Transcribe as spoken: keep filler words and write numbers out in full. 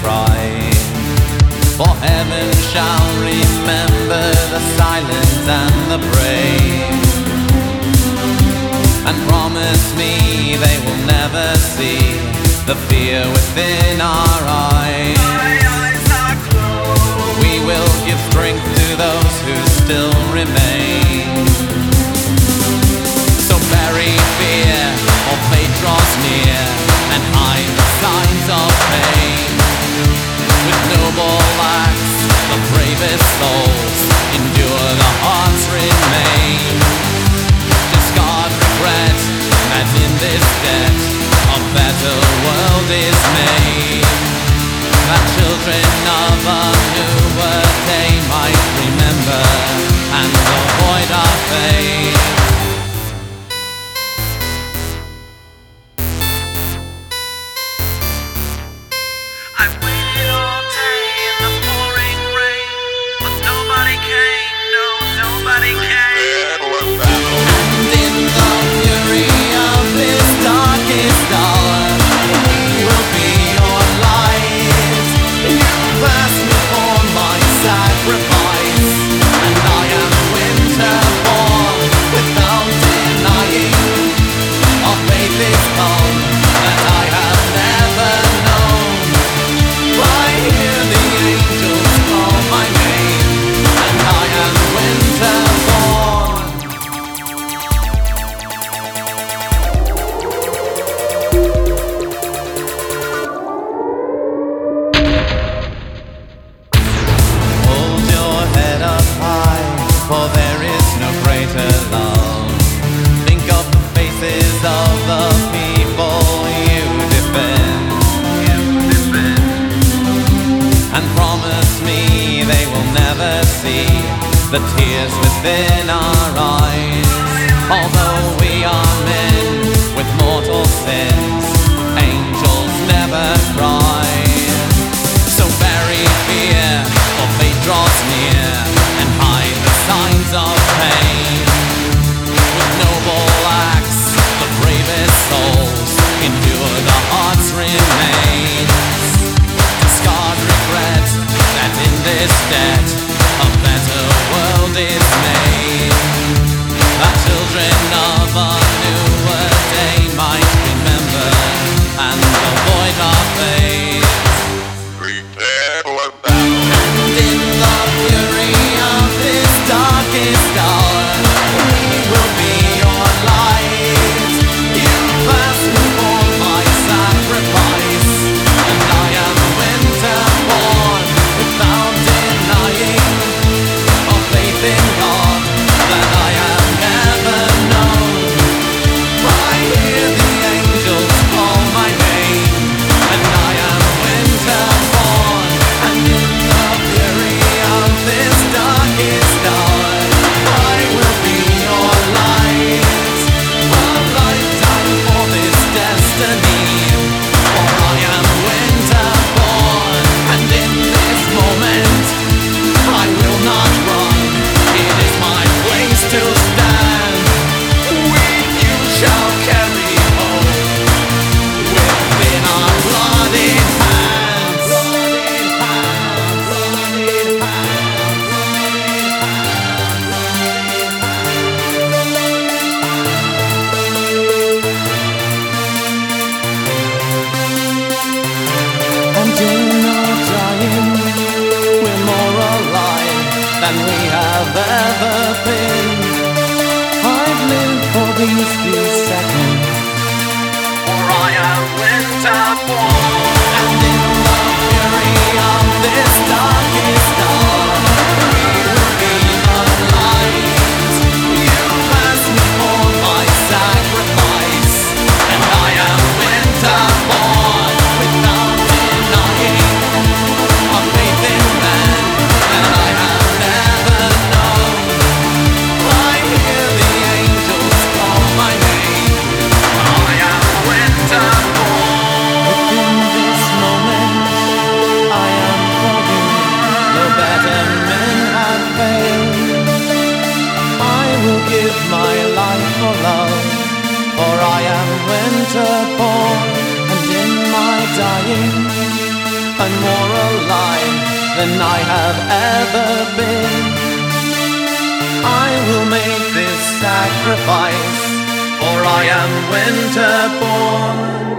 cry. For heaven shall remember the silent and the brave, and promise me they will never see the fear within our eyes. My eyes are closed. We will give strength to those who still remain. So bury fear, or fate draws near, and hide the signs of pain. With noble acts, the bravest souls endure, the hearts remain. Discard regret, that in this debt a better world is made. That children of a newer day might remember and avoid our fate. I waited all day in the pouring rain, but nobody came, no, nobody came. And in the fury of this darkest hour, we will be your light. You passed me for my sacrifice, and I am winter born without denying. Our faith is home that I have never known. I hear the angels call my name, and I am winter born. Hold your head up high, for there is no greater love. Think of the faces of the people you defend, and promise me they will never see the tears within our eyes. Although we are men with mortal sins, angels never cry. So bury fear, for fate draws near, and hide the signs of pain. With noble acts, the bravest souls endure, the hearts remain. Discard regret, that in this debt a better world is made. That children of a newer day might remember and avoid our fate. And in the fury of this darkest hour, we will be your light. You passed me for my sacrifice, and I am winter born without denying. Our faith in God that I have never known. I hear the angels call my name, and I am winter born. And in the fury of this darkest hour, I will be your light. A lifetime for this destiny, for I am winter born. And in this moment I will not run, it is my place to stand. With you shall carry home within our bloody hands. Bloody hands, bloody And in our dying, we're more alive than we have ever been. I've lived for these few seconds, for I am winter born. And in the fury of this darkest hour, we will be the light. You passed me for my sacrifice, and I am winter born without denying. Our faith in man that I have never known. I hear the angels call my name, I am winter born. Within this moment I am forgiven, no better men have failed. I will give my life for love, for I am winter born. And in my dying and more alive than I have ever been. I will make this sacrifice, for I am winter born.